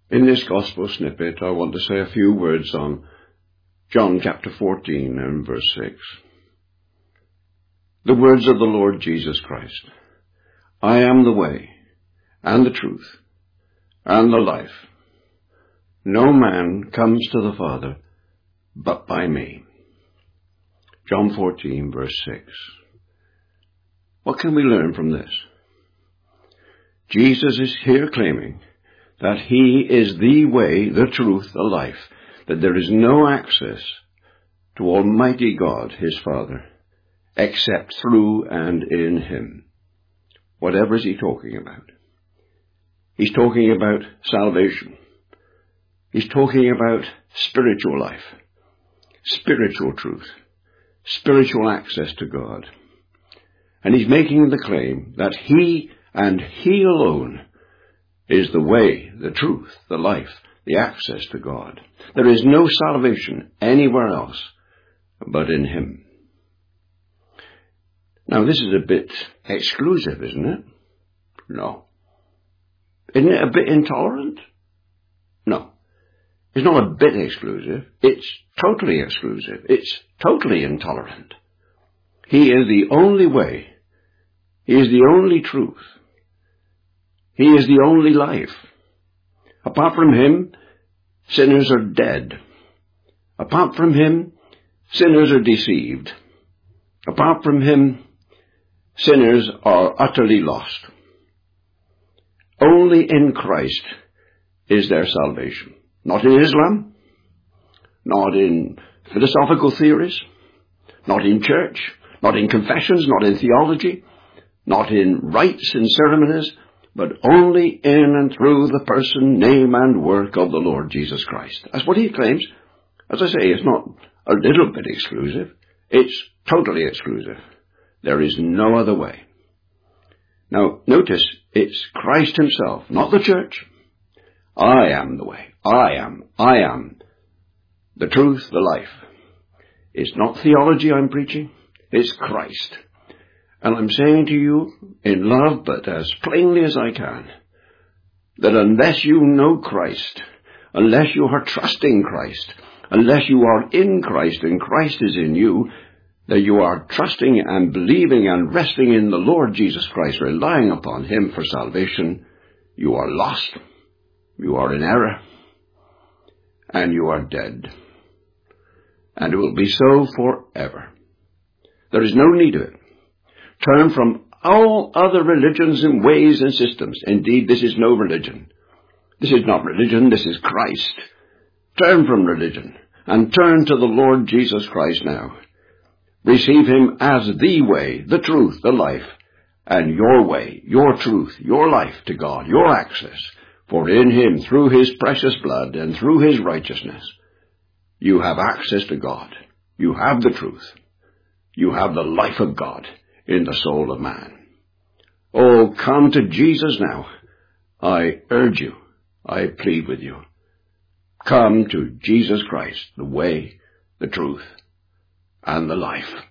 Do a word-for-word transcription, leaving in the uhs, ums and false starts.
In this gospel snippet, I want to say a few words on John chapter fourteen and verse six. The words of the Lord Jesus Christ. I am the way, and the truth, and the life. No man comes to the Father but by me. John fourteen, verse six. What can we learn from this? Jesus is here claiming that he is the way, the truth, the life, that there is no access to Almighty God, his Father, except through and in him. Whatever is he talking about? He's talking about salvation. He's talking about spiritual life, spiritual truth, spiritual access to God. And he's making the claim that he and he alone is the way, the truth, the life, the access to God. There is no salvation anywhere else but in him. Now, this is a bit exclusive, isn't it? No. Isn't it a bit intolerant? No. It's not a bit exclusive. It's totally exclusive. It's totally intolerant. He is the only way. He is the only truth. He is the only life. Apart from him, sinners are dead. Apart from him, sinners are deceived. Apart from him, sinners are utterly lost. Only in Christ is there salvation. Not in Islam, not in philosophical theories, not in church, not in confessions, not in theology, not in rites and ceremonies, but only in and through the person, name, and work of the Lord Jesus Christ. That's what he claims. As I say, it's not a little bit exclusive. It's totally exclusive. There is no other way. Now, notice, it's Christ himself, not the church. I am the way. I am. I am the truth, the life. It's not theology I'm preaching. It's Christ. And I'm saying to you, in love, but as plainly as I can, that unless you know Christ, unless you are trusting Christ, unless you are in Christ and Christ is in you, that you are trusting and believing and resting in the Lord Jesus Christ, relying upon him for salvation, you are lost, you are in error, and you are dead. And it will be so forever. There is no need of it. Turn from all other religions and ways and systems. Indeed, this is no religion. This is not religion, this is Christ. Turn from religion and turn to the Lord Jesus Christ now. Receive him as the way, the truth, the life, and your way, your truth, your life to God, your access. For in him, through his precious blood and through his righteousness, you have access to God. You have the truth. You have the life of God in the soul of man. Oh, come to Jesus now. I urge you, I plead with you. Come to Jesus Christ, the way, the truth, and the life.